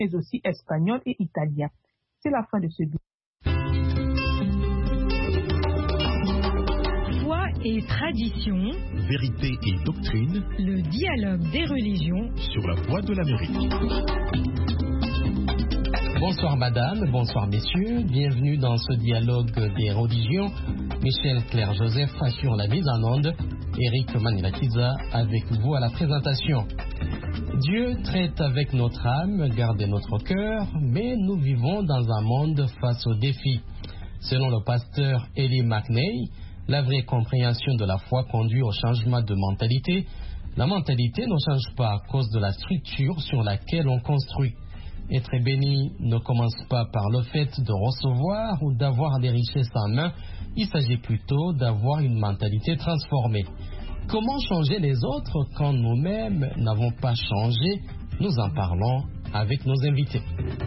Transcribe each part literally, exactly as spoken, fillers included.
mais aussi espagnol et italien. C'est la fin de ce billet. Foi et tradition, vérité et doctrine, le dialogue des religions sur la voie de l'Amérique. Bonsoir madame, bonsoir messieurs, bienvenue dans ce dialogue des religions. Michel Claire Joseph assure la mise en onde, Eric Manilakiza avec vous à la présentation. Dieu traite avec notre âme, garde notre cœur, mais nous vivons dans un monde face aux défis. Selon le pasteur Eli McNay, la vraie compréhension de la foi conduit au changement de mentalité. La mentalité ne change pas à cause de la structure sur laquelle on construit. Être béni ne commence pas par le fait de recevoir ou d'avoir des richesses en main. Il s'agit plutôt d'avoir une mentalité transformée. Comment changer les autres quand nous-mêmes n'avons pas changé? Nous en parlons avec nos invités.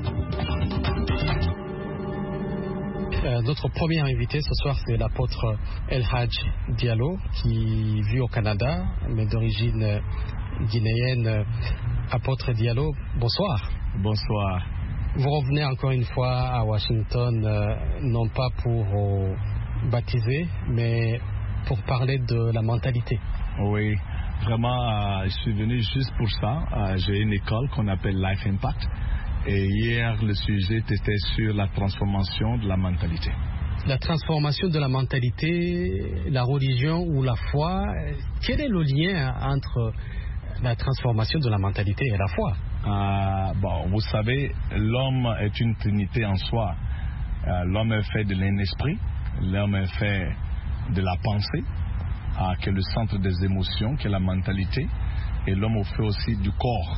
Euh, notre premier invité ce soir, c'est l'apôtre El Hadj Diallo, qui vit au Canada, mais d'origine guinéenne. Apôtre Diallo, bonsoir. Bonsoir. Vous revenez encore une fois à Washington, euh, non pas pour euh, baptiser, mais pour parler de la mentalité. Oui, vraiment, euh, je suis venu juste pour ça. Euh, j'ai une école qu'on appelle Life Impact. Et hier, le sujet était sur la transformation de la mentalité. La transformation de la mentalité, la religion ou la foi, quel est le lien entre la transformation de la mentalité et la foi? Euh, bon, vous savez, l'homme est une trinité en soi. Euh, l'homme est fait de l'esprit, l'homme est fait de la pensée, euh, qui est le centre des émotions, qui est la mentalité, et l'homme est fait aussi du corps.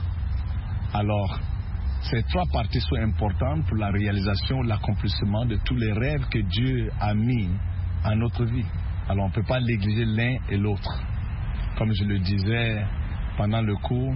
Alors, ces trois parties sont importantes pour la réalisation, l'accomplissement de tous les rêves que Dieu a mis en notre vie. Alors, on ne peut pas négliger l'un et l'autre. Comme je le disais pendant le cours,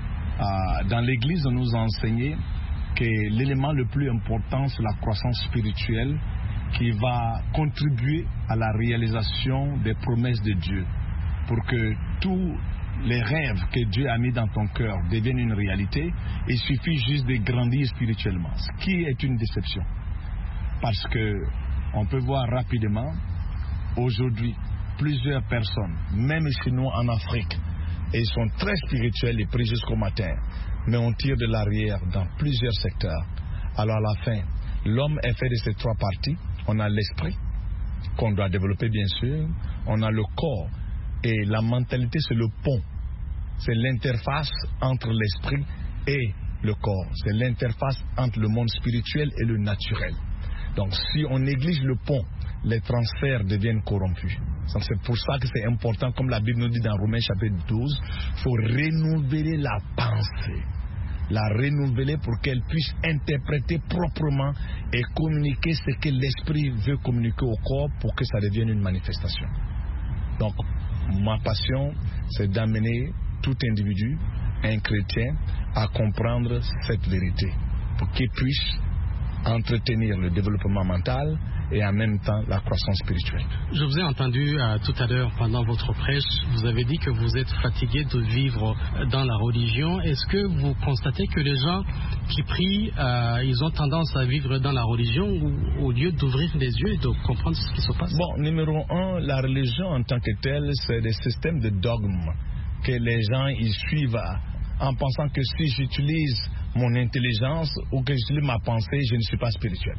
Euh, dans l'Église, on nous a enseigné que l'élément le plus important, c'est la croissance spirituelle qui va contribuer à la réalisation des promesses de Dieu. Pour que tous les rêves que Dieu a mis dans ton cœur deviennent une réalité, il suffit juste de grandir spirituellement, ce qui est une déception. Parce que on peut voir rapidement, aujourd'hui, plusieurs personnes, même chez nous en Afrique, et ils sont très spirituels et prient jusqu'au matin. Mais on tire de l'arrière dans plusieurs secteurs. Alors à la fin, l'homme est fait de ces trois parties. On a l'esprit, qu'on doit développer bien sûr. On a le corps. Et la mentalité, c'est le pont. C'est l'interface entre l'esprit et le corps. C'est l'interface entre le monde spirituel et le naturel. Donc si on néglige le pont, les transferts deviennent corrompus. Donc c'est pour ça que c'est important, comme la Bible nous dit dans Romains chapitre douze, il faut renouveler la pensée. La renouveler pour qu'elle puisse interpréter proprement et communiquer ce que l'esprit veut communiquer au corps pour que ça devienne une manifestation. Donc ma passion, c'est d'amener tout individu, un chrétien, à comprendre cette vérité pour qu'il puisse entretenir le développement mental et en même temps la croissance spirituelle. Je vous ai entendu euh, tout à l'heure pendant votre prêche, vous avez dit que vous êtes fatigué de vivre dans la religion. Est-ce que vous constatez que les gens qui prient, euh, ils ont tendance à vivre dans la religion ou, au lieu d'ouvrir les yeux et de comprendre ce qui se passe? Bon, numéro un, la religion en tant que telle, c'est des systèmes de dogmes que les gens ils suivent en pensant que si j'utilise mon intelligence ou que j'utilise ma pensée, je ne suis pas spirituel.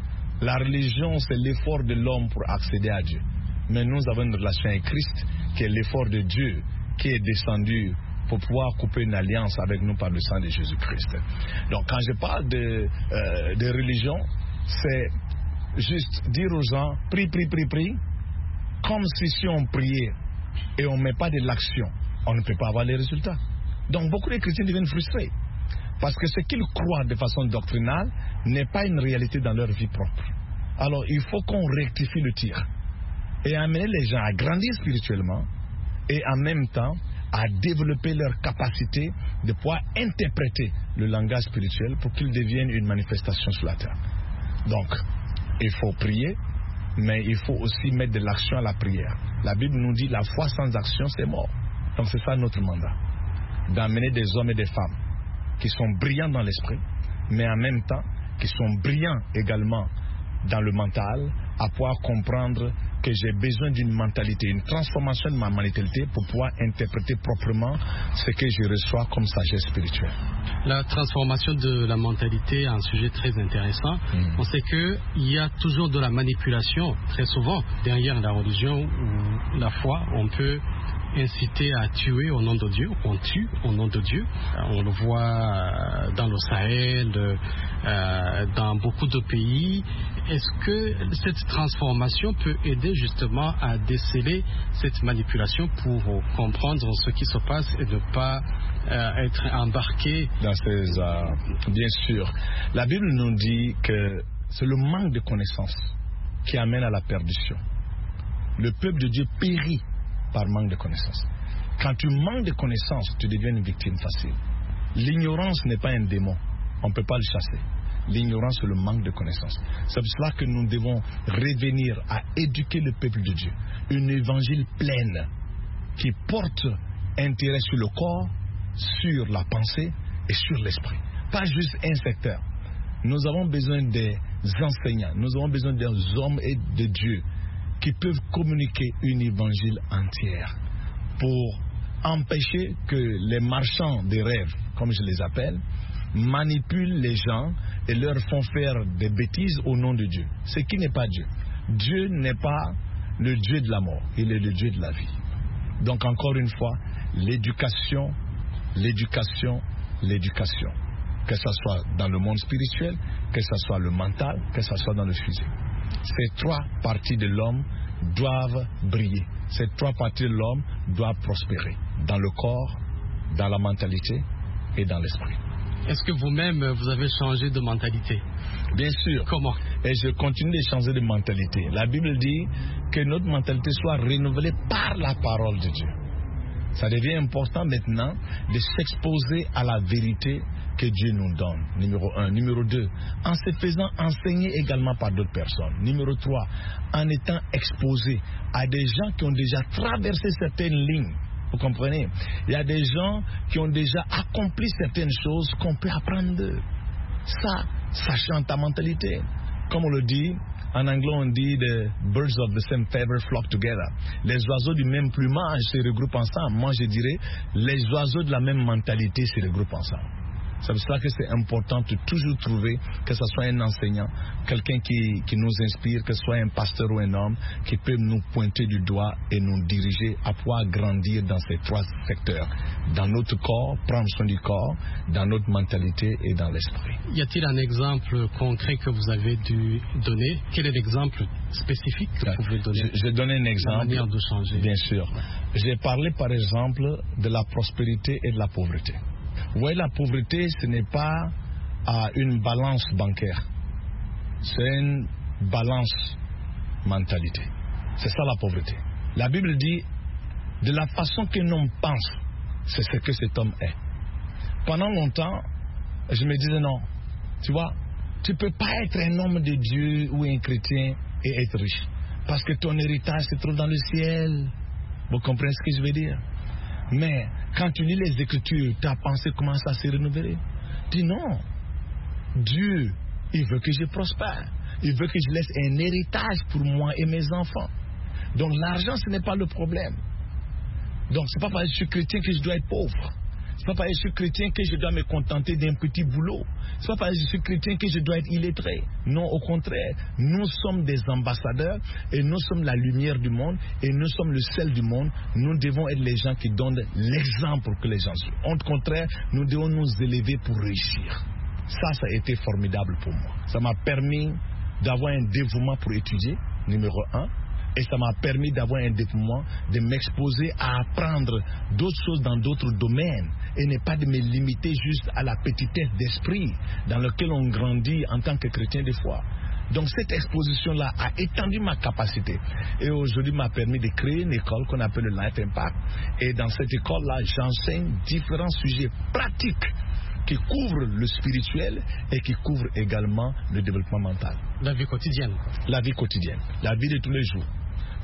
La religion, c'est l'effort de l'homme pour accéder à Dieu. Mais nous avons une relation avec Christ, qui est l'effort de Dieu, qui est descendu pour pouvoir couper une alliance avec nous par le sang de Jésus-Christ. Donc quand je parle de, euh, de religion, c'est juste dire aux gens, prie, prie, prie, prie, comme si si on priait et on ne met pas de l'action, on ne peut pas avoir les résultats. Donc beaucoup de chrétiens deviennent frustrés. Parce que ce qu'ils croient de façon doctrinale n'est pas une réalité dans leur vie propre. Alors il faut qu'on rectifie le tir et amener les gens à grandir spirituellement et en même temps à développer leur capacité de pouvoir interpréter le langage spirituel pour qu'il devienne une manifestation sur la terre. Donc il faut prier, mais il faut aussi mettre de l'action à la prière. La Bible nous dit la foi sans action c'est mort. Donc c'est ça notre mandat, d'amener des hommes et des femmes qui sont brillants dans l'esprit, mais en même temps qui sont brillants également dans le mental, à pouvoir comprendre que j'ai besoin d'une mentalité, une transformation de ma mentalité pour pouvoir interpréter proprement ce que je reçois comme sagesse spirituelle. La transformation de la mentalité est un sujet très intéressant. Mmh. On sait qu'il y a toujours de la manipulation, très souvent, derrière la religion ou la foi. On peut inciter à tuer au nom de Dieu, on tue au nom de Dieu. On le voit dans le Sahel, euh, dans beaucoup de pays. Est-ce que cette transformation peut aider justement à déceler cette manipulation pour comprendre ce qui se passe et ne pas euh, être embarqué dans ces... Euh, bien sûr. La Bible nous dit que c'est le manque de connaissances qui amène à la perdition. Le peuple de Dieu périt par manque de connaissances. Quand tu manques de connaissances, tu deviens une victime facile. L'ignorance n'est pas un démon. On ne peut pas le chasser. L'ignorance, c'est le manque de connaissances. C'est pour cela que nous devons revenir à éduquer le peuple de Dieu. Une évangile pleine qui porte intérêt sur le corps, sur la pensée et sur l'esprit. Pas juste un secteur. Nous avons besoin des enseignants. Nous avons besoin des hommes et de Dieu qui peuvent communiquer une évangile entière pour empêcher que les marchands des rêves, comme je les appelle, manipulent les gens et leur font faire des bêtises au nom de Dieu. Ce qui n'est pas Dieu. Dieu n'est pas le Dieu de la mort, il est le Dieu de la vie. Donc encore une fois, l'éducation, l'éducation, l'éducation. Que ce soit dans le monde spirituel, que ce soit le mental, que ce soit dans le physique. Ces trois parties de l'homme doivent briller. Ces trois parties de l'homme doivent prospérer. Dans le corps, dans la mentalité et dans l'esprit. Est-ce que vous-même, vous avez changé de mentalité? Bien sûr. Comment? Et je continue de changer de mentalité. La Bible dit que notre mentalité soit renouvelée par la parole de Dieu. Ça devient important maintenant de s'exposer à la vérité que Dieu nous donne. Numéro un. Numéro deux, en se faisant enseigner également par d'autres personnes. Numéro trois, en étant exposé à des gens qui ont déjà traversé certaines lignes. Vous comprenez? Il y a des gens qui ont déjà accompli certaines choses qu'on peut apprendre d'eux. Ça, ça change ta mentalité. Comme on le dit, en anglais on dit the birds of the same feather flock together. Les oiseaux du même plumage se regroupent ensemble. Moi je dirais, les oiseaux de la même mentalité se regroupent ensemble. C'est pour cela que c'est important de toujours trouver, que ce soit un enseignant, quelqu'un qui, qui nous inspire, que ce soit un pasteur ou un homme, qui peut nous pointer du doigt et nous diriger à pouvoir grandir dans ces trois secteurs. Dans notre corps, prendre soin du corps, dans notre mentalité et dans l'esprit. Y a-t-il un exemple concret que vous avez dû donner? Quel est l'exemple spécifique que vous pouvez donner? Je, je vais donner un exemple. La manière de changer. Bien sûr. J'ai parlé par exemple de la prospérité et de la pauvreté. Vous voyez, la pauvreté, ce n'est pas euh, une balance bancaire. C'est une balance mentalité. C'est ça la pauvreté. La Bible dit, de la façon qu'un homme pense, c'est ce que cet homme est. Pendant longtemps, je me disais non. Tu vois, tu ne peux pas être un homme de Dieu ou un chrétien et être riche. Parce que ton héritage se trouve dans le ciel. Vous comprenez ce que je veux dire? Mais quand tu lis les Écritures, ta pensée commence à se renouveler. Dis non. Dieu, il veut que je prospère. Il veut que je laisse un héritage pour moi et mes enfants. Donc l'argent, ce n'est pas le problème. Donc ce n'est pas parce que je suis chrétien que je dois être pauvre. Ce n'est pas parce que je suis chrétien que je dois me contenter d'un petit boulot. Ce n'est pas parce que je suis chrétien que je dois être illettré. Non, au contraire. Nous sommes des ambassadeurs et nous sommes la lumière du monde et nous sommes le sel du monde. Nous devons être les gens qui donnent l'exemple pour que les gens suivent. Au contraire, nous devons nous élever pour réussir. Ça, ça a été formidable pour moi. Ça m'a permis d'avoir un dévouement pour étudier, numéro un. Et ça m'a permis d'avoir un dévouement, de m'exposer à apprendre d'autres choses dans d'autres domaines et ne pas de me limiter juste à la petitesse d'esprit dans laquelle on grandit en tant que chrétien de foi. Donc cette exposition-là a étendu ma capacité et aujourd'hui m'a permis de créer une école qu'on appelle le Life Impact. Et dans cette école-là, j'enseigne différents sujets pratiques qui couvrent le spirituel et qui couvrent également le développement mental. La vie quotidienne. La vie quotidienne, la vie de tous les jours.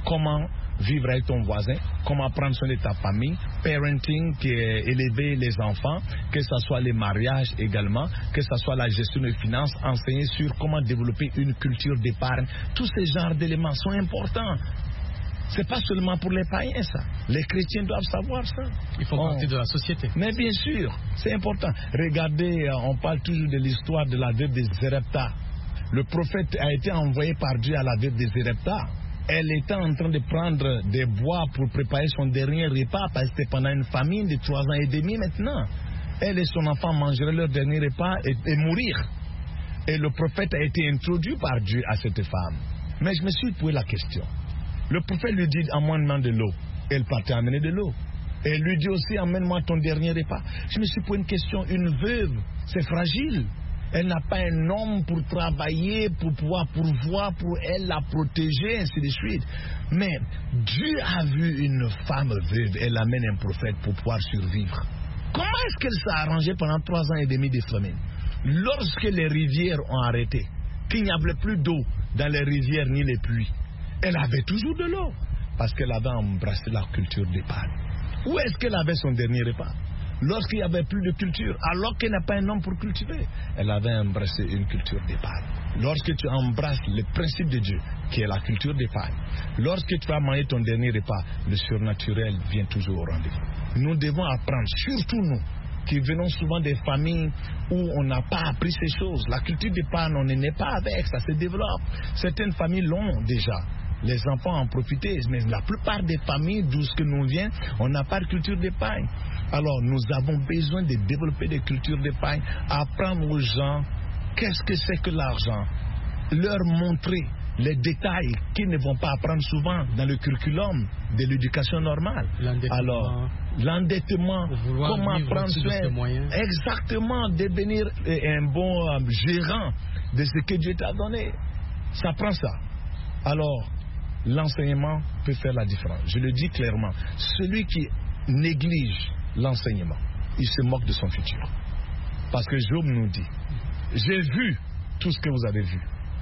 comment vivre avec ton voisin, comment prendre soin de ta famille, parenting, qui est élever les enfants, que ce soit les mariages également, que ce soit la gestion des finances, enseigner sur comment développer une culture d'épargne. Tous ces genres d'éléments sont importants. C'est pas seulement pour les païens, ça. Les chrétiens doivent savoir ça. Ils font bon. partie de la société. Mais bien sûr, c'est important. Regardez, on parle toujours de l'histoire de la veuve de Zérepta. Le prophète a été envoyé par Dieu à la veuve de Zérepta. Elle était en train de prendre des bois pour préparer son dernier repas, parce que c'était pendant une famine de trois ans et demi maintenant. Elle et son enfant mangeraient leur dernier repas et, et mourir. Et le prophète a été introduit par Dieu à cette femme. Mais je me suis posé la question. Le prophète lui dit, amène-moi de l'eau. Elle partait amener de l'eau. Et elle lui dit aussi, amène-moi ton dernier repas. Je me suis posé une question. Une veuve, c'est fragile. Elle n'a pas un homme pour travailler, pour pouvoir pourvoir, pour elle la protéger, ainsi de suite. Mais Dieu a vu une femme veuve, elle amène un prophète pour pouvoir survivre. Comment est-ce qu'elle s'est arrangée pendant trois ans et demi de famine? Lorsque les rivières ont arrêté, qu'il n'y avait plus d'eau dans les rivières ni les puits, elle avait toujours de l'eau, parce qu'elle avait embrassé la culture d'épargne. Où est-ce qu'elle avait son dernier repas? Lorsqu'il n'y avait plus de culture, alors qu'elle n'a pas un homme pour cultiver, elle avait embrassé une culture d'épargne. Lorsque tu embrasses le principe de Dieu, qui est la culture d'épargne, lorsque tu vas manger ton dernier repas, le surnaturel vient toujours au rendez-vous. Nous devons apprendre, surtout nous, qui venons souvent des familles où on n'a pas appris ces choses. La culture d'épargne, on n'est pas avec, ça se développe. Certaines familles l'ont déjà. Les enfants en profitent, mais la plupart des familles d'où ce que nous vient, on n'a pas de culture d'épargne. Alors nous avons besoin de développer des cultures d'épargne, apprendre aux gens qu'est-ce que c'est que l'argent, leur montrer les détails qu'ils ne vont pas apprendre souvent dans le curriculum de l'éducation normale. Alors, l'endettement, comment prendre soin, exactement, devenir un bon gérant de ce que Dieu t'a donné. Ça prend ça. Alors, l'enseignement peut faire la différence. Je le dis clairement. Celui qui néglige l'enseignement, il se moque de son futur. Parce que Job nous dit, j'ai vu tout ce que vous avez vu.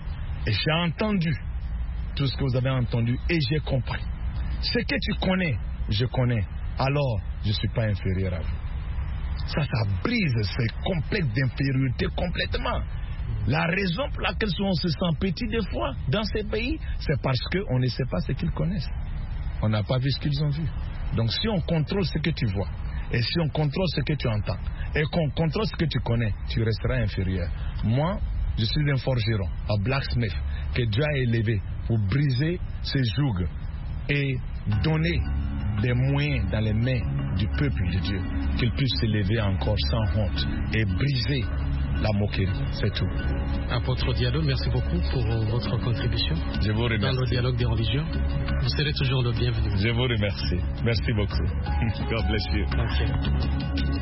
Et j'ai entendu tout ce que vous avez entendu. Et j'ai compris. Ce que tu connais, je connais. Alors, je ne suis pas inférieur à vous. Ça, ça brise ce complexe d'infériorité complètement. La raison pour laquelle on se sent petit des fois dans ces pays, c'est parce qu'on ne sait pas ce qu'ils connaissent. On n'a pas vu ce qu'ils ont vu. Donc si on contrôle ce que tu vois, et si on contrôle ce que tu entends, et qu'on contrôle ce que tu connais, tu resteras inférieur. Moi, je suis un forgeron, un blacksmith, que Dieu a élevé pour briser ses jougs et donner des moyens dans les mains du peuple de Dieu, qu'il puisse s'élever encore sans honte et briser la moquerie, c'est tout. Apôtre Diallo, merci beaucoup pour votre contribution. Je vous remercie. Dans le dialogue des religions, vous serez toujours le bienvenu. Je vous remercie. Merci beaucoup. God bless you. Okay.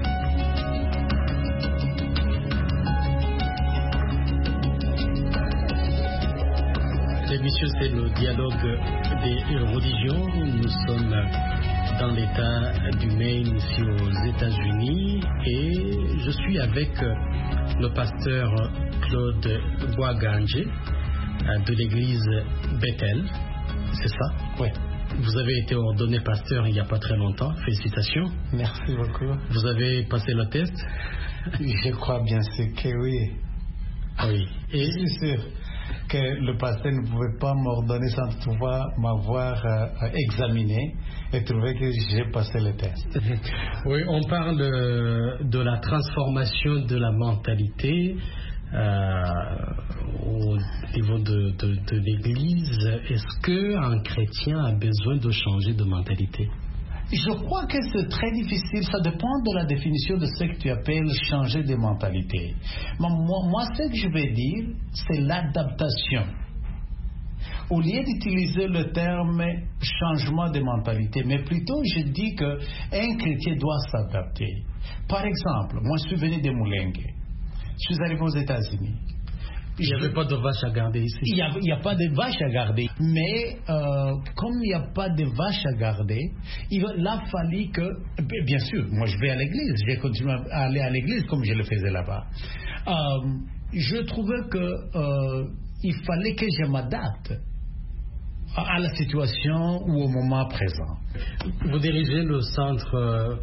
L'émission, c'est le dialogue des religions. Nous sommes dans l'État du Maine, ici aux États-Unis, et je suis avec le pasteur Claude Boisganger de l'église Bethel. C'est ça? Oui. Vous avez été ordonné pasteur il n'y a pas très longtemps. Félicitations. Merci beaucoup. Vous avez passé le test? Je crois bien sûr que oui. Ah oui. Et je suis sûr que le pasteur ne pouvait pas m'ordonner sans toutefois m'avoir euh, examiné et trouver que j'ai passé le test. Oui, on parle de, de la transformation de la mentalité euh, au niveau de, de, de l'Église. Est-ce qu'un chrétien a besoin de changer de mentalité? Je crois que c'est très difficile. Ça dépend de la définition de ce que tu appelles changer de mentalité. Moi, moi ce que je vais dire, c'est l'adaptation. Au lieu d'utiliser le terme changement de mentalité, mais plutôt je dis qu'un chrétien doit s'adapter. Par exemple, moi je suis venu de Moulengue. Je suis arrivé aux États-Unis. Il n'y avait pas de vaches à garder ici. Il n'y a, a pas de vaches à garder. Mais euh, comme il n'y a pas de vaches à garder, il a fallu que... Bien sûr, moi je vais à l'église. Je continue à aller à l'église comme je le faisais là-bas. Euh, je trouvais que euh, il fallait que je m'adapte à la situation ou au moment présent. Vous dirigez le centre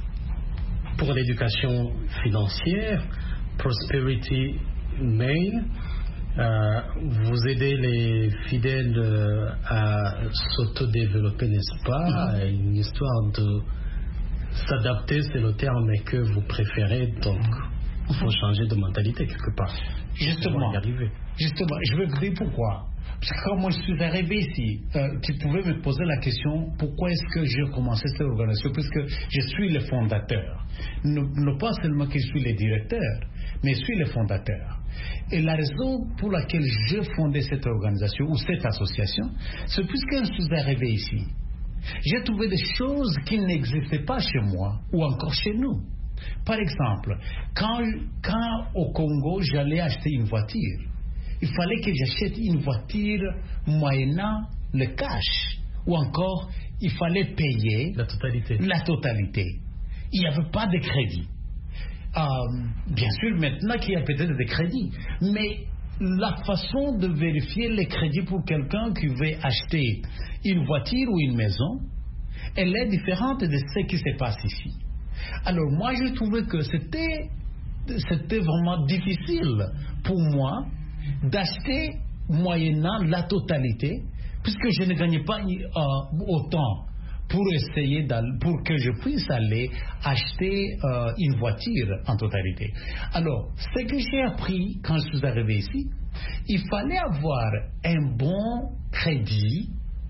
pour l'éducation financière, Prosperity Maine. Euh, vous aidez les fidèles euh, à s'autodévelopper, n'est-ce pas? Mm-hmm. Une histoire de s'adapter, c'est le terme que vous préférez, donc il faut changer de mentalité quelque part. Justement, justement, je vais vous dire pourquoi. Parce que quand moi je suis arrivé ici, euh, tu pouvais me poser la question, pourquoi est-ce que j'ai commencé cette organisation? Puisque je suis le fondateur. Non, non pas seulement que je suis le directeur, mais je suis le fondateur. Et la raison pour laquelle j'ai fondé cette organisation ou cette association, c'est puisque je suis arrivé ici. J'ai trouvé des choses qui n'existaient pas chez moi ou encore chez nous. Par exemple, quand, quand au Congo j'allais acheter une voiture, il fallait que j'achète une voiture moyennant le cash, ou encore il fallait payer la totalité. La totalité. Il n'y avait pas de crédit. Euh, bien sûr, maintenant qu'il y a peut-être des crédits, mais la façon de vérifier les crédits pour quelqu'un qui veut acheter une voiture ou une maison, elle est différente de ce qui se passe ici. Alors moi, je trouvais que c'était, c'était vraiment difficile pour moi d'acheter moyennant la totalité, puisque je ne gagnais pas euh, autant pour essayer pour que je puisse aller acheter euh, une voiture en totalité. Alors, ce que j'ai appris quand je suis arrivé ici, il fallait avoir un bon crédit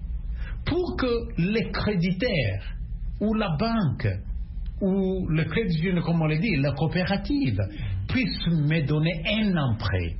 pour que les créditeurs ou la banque ou le crédit, comme on l'a dit, la coopérative puisse me donner un emprunt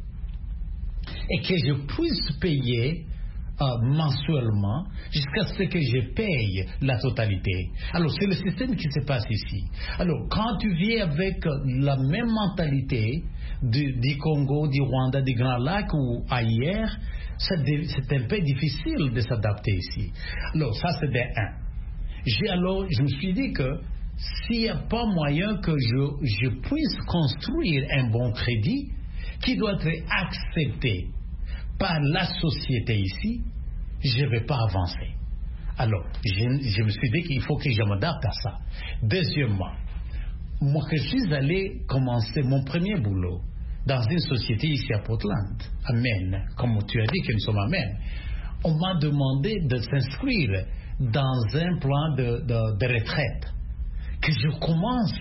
et que je puisse payer euh, mensuellement jusqu'à ce que je paye la totalité. Alors c'est le système qui se passe ici. Alors quand tu viens avec la même mentalité du, du Congo, du Rwanda, du Grand Lac ou ailleurs, c'est un peu difficile de s'adapter ici. Alors ça c'est de un. J'ai alors je me suis dit que s'il n'y a pas moyen que je, je puisse construire un bon crédit qui doit être accepté par la société ici, je ne vais pas avancer. Alors, je, je me suis dit qu'il faut que je m'adapte à ça. Deuxièmement, moi que je suis allé commencer mon premier boulot dans une société ici à Portland, à Maine, comme tu as dit que nous sommes à Maine, on m'a demandé de s'inscrire dans un plan de, de, de retraite, que je commence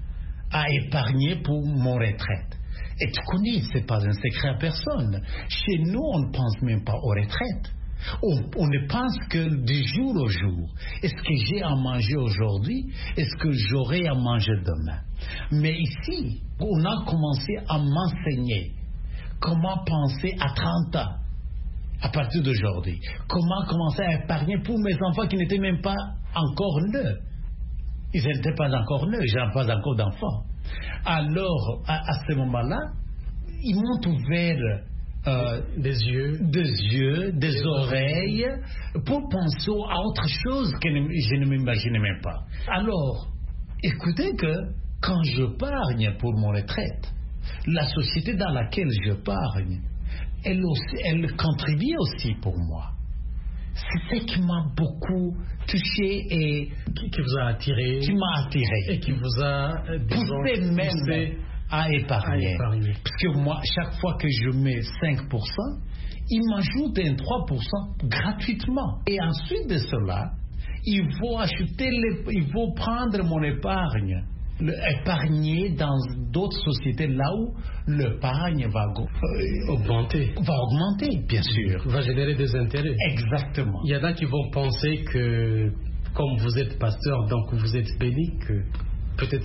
à épargner pour mon retraite. Et tu connais, ce n'est pas un secret à personne. Chez nous, on ne pense même pas aux retraites. On, on ne pense que du jour au jour. Est-ce que j'ai à manger aujourd'hui? Est-ce que j'aurai à manger demain? Mais ici, on a commencé à m'enseigner comment penser à trente ans, à partir d'aujourd'hui. Comment commencer à épargner pour mes enfants qui n'étaient même pas encore nés. Ils n'étaient pas encore nés, je n'ai pas encore d'enfants. Alors, à, à ce moment-là, ils m'ont ouvert euh, des yeux, des yeux, des, des oreilles, pour penser à autre chose que je ne m'imaginais même pas. Alors, écoutez que quand je pargne pour mon retraite, la société dans laquelle je pargne, elle, aussi, elle contribue aussi pour moi. C'est ce qui m'a beaucoup touché et qui, qui vous a attiré, qui m'a attiré et qui vous a poussé même poussé à, épargner. à épargner. Parce que moi, chaque fois que je mets cinq pour cent, ils m'ajoutent un trois pour cent gratuitement. Et ensuite de cela, ils vont acheter, les, ils vont prendre mon épargne, le, épargner dans d'autres sociétés là où l'épargne va euh, augmenter. Va augmenter, bien sûr. Va générer des intérêts. Exactement. Il y en a qui vont penser que, comme vous êtes pasteur, donc vous êtes béni, que peut-être.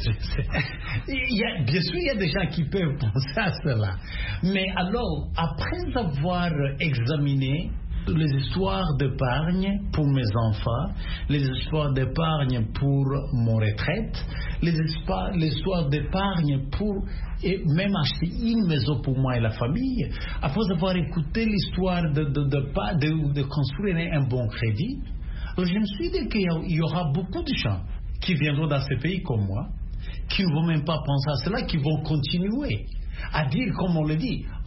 il y a, bien sûr, il y a des gens qui peuvent penser à cela. Mais alors, après avoir examiné les histoires d'épargne pour mes enfants, les histoires d'épargne pour mon retraite, les histoires, les histoires d'épargne pour et même acheter une maison pour moi et la famille, après avoir écouté l'histoire de, de, de, de, de construire un bon crédit, je me suis dit qu'il y aura beaucoup de gens qui viendront dans ce pays comme moi, qui ne vont même pas penser à cela, qui vont continuer à dire, comme on le dit,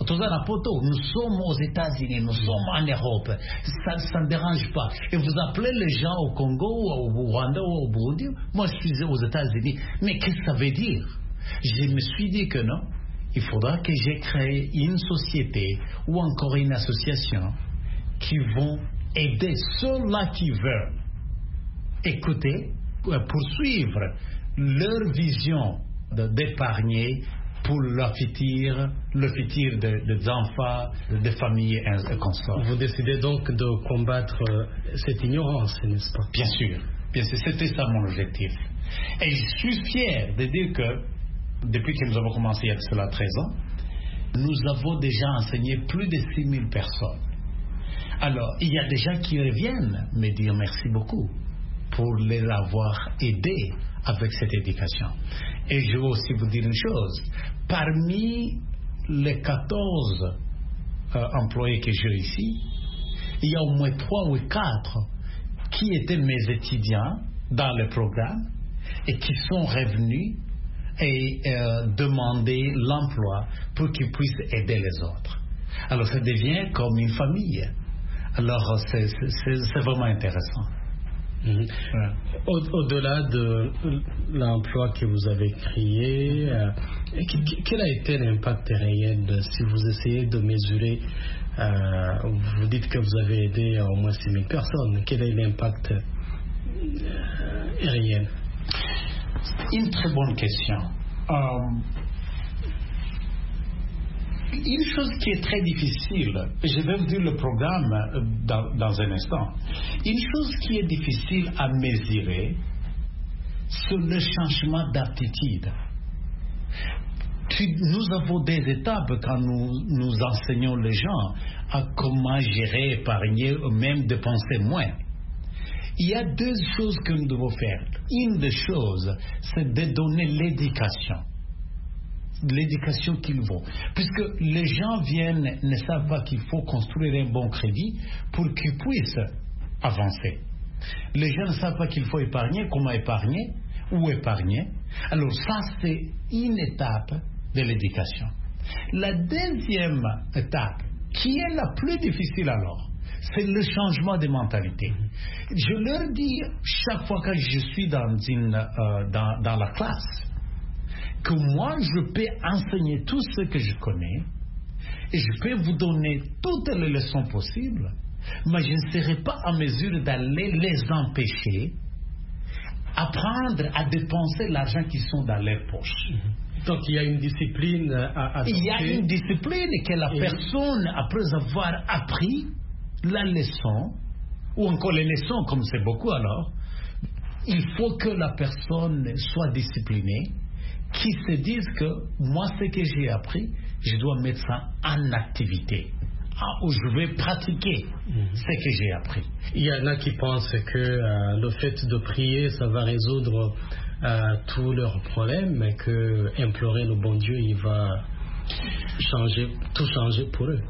nous sommes aux États-Unis, nous sommes en Europe, ça, ça ne dérange pas. Et vous appelez les gens au Congo, au Rwanda ou au Burundi, moi je suis aux États-Unis. Mais qu'est-ce que ça veut dire? Je me suis dit que non, il faudra que j'ai créé une société ou encore une association qui vont aider ceux-là qui veulent écouter, poursuivre leur vision d'épargner pour le futur, le futur des de enfants, des familles et consorts. Vous décidez donc de combattre cette ignorance, n'est-ce pas? Bien sûr, bien sûr, c'était ça mon objectif. Et je suis fier de dire que depuis que nous avons commencé il y a cela treize ans, nous avons déjà enseigné plus de six mille personnes. Alors, il y a des gens qui reviennent me dire merci beaucoup pour les avoir aidés avec cette éducation. Et je veux aussi vous dire une chose. Parmi les quatorze euh, employés que j'ai ici, il y a au moins trois ou quatre qui étaient mes étudiants dans le programme et qui sont revenus et euh, demander l'emploi pour qu'ils puissent aider les autres. Alors ça devient comme une famille. Alors c'est, c'est, c'est vraiment intéressant. Mmh. Ouais. Au, au-delà de l'emploi que vous avez créé, euh, quel a été l'impact réel de, si vous essayez de mesurer, euh, vous dites que vous avez aidé au moins six mille personnes, quel est l'impact euh, réel? Une très bonne question. Um, Une chose qui est très difficile, je vais vous dire le programme dans, dans un instant. Une chose qui est difficile à mesurer, c'est le changement d'attitude. Nous avons des étapes quand nous, nous enseignons les gens à comment gérer, épargner ou même dépenser moins. Il y a deux choses que nous devons faire. Une des choses, c'est de donner l'éducation. L'éducation qu'ils vont. Puisque les gens viennent, ne savent pas qu'il faut construire un bon crédit pour qu'ils puissent avancer. Les gens ne savent pas qu'il faut épargner, comment épargner, où épargner. Alors ça, c'est une étape de l'éducation. La deuxième étape, qui est la plus difficile alors, c'est le changement de mentalité. Je leur dis, chaque fois que je suis dans, une, euh, dans, dans la classe, que moi, je peux enseigner tout ce que je connais et je peux vous donner toutes les leçons possibles, mais je ne serai pas en mesure d'aller les empêcher apprendre à dépenser l'argent qui sont dans leurs poches. Donc, il y a une discipline à adopter. Il y a une discipline que la et... personne, après avoir appris la leçon, ou encore les leçons, comme c'est beaucoup alors, il faut que la personne soit disciplinée, qui se disent que moi, ce que j'ai appris, je dois mettre ça en activité, où je vais pratiquer mm-hmm. ce que j'ai appris. Il y en a qui pensent que euh, le fait de prier, ça va résoudre euh, tous leurs problèmes, mais que implorer le bon Dieu, il va changer, tout changer pour eux.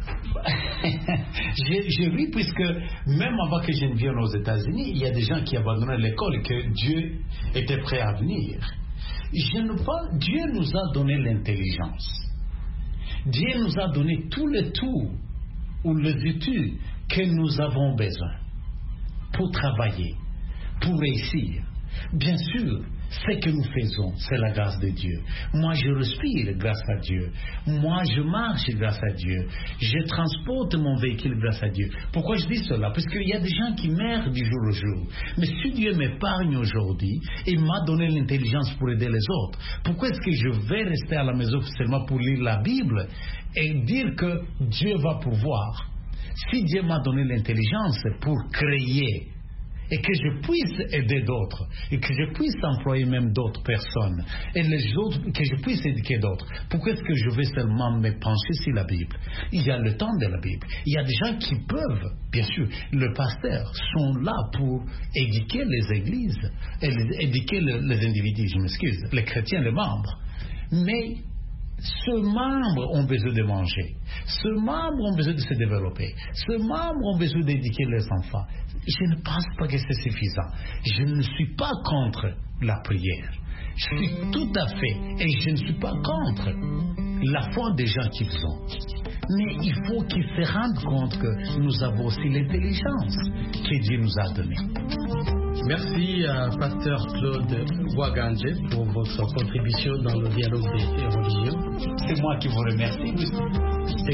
j'ai, j'ai vu, puisque même avant que je ne vienne aux États-Unis, il y a des gens qui abandonnaient l'école et que Dieu était prêt à venir. Je ne pas, Dieu nous a donné l'intelligence. Dieu nous a donné tous les tours ou les études que nous avons besoin pour travailler, pour réussir. Bien sûr, ce que nous faisons, c'est la grâce de Dieu. Moi, je respire grâce à Dieu. Moi, je marche grâce à Dieu. Je transporte mon véhicule grâce à Dieu. Pourquoi je dis cela? Parce qu'il y a des gens qui meurent du jour au jour. Mais si Dieu m'épargne aujourd'hui et m'a donné l'intelligence pour aider les autres, pourquoi est-ce que je vais rester à la maison seulement pour lire la Bible et dire que Dieu va pouvoir? Si Dieu m'a donné l'intelligence pour créer et que je puisse aider d'autres, et que je puisse employer même d'autres personnes, et les autres, que je puisse éduquer d'autres, pourquoi est-ce que je vais seulement me pencher sur la Bible? Il y a le temps de la Bible. Il y a des gens qui peuvent, bien sûr, le pasteur sont là pour éduquer les églises, et les, éduquer le, les individus, je m'excuse, les chrétiens, les membres. Mais ces membres ont besoin de manger. Ces membres ont besoin de se développer. Ces membres ont besoin d'éduquer les enfants. Je ne pense pas que c'est suffisant. Je ne suis pas contre la prière. Je suis tout à fait, et je ne suis pas contre la foi des gens qui font. mais il faut qu'ils se rendent compte que nous avons aussi l'intelligence que Dieu nous a donnée. Merci à Pasteur Claude Waganje pour votre contribution dans le dialogue des religions. C'est moi qui vous remercie.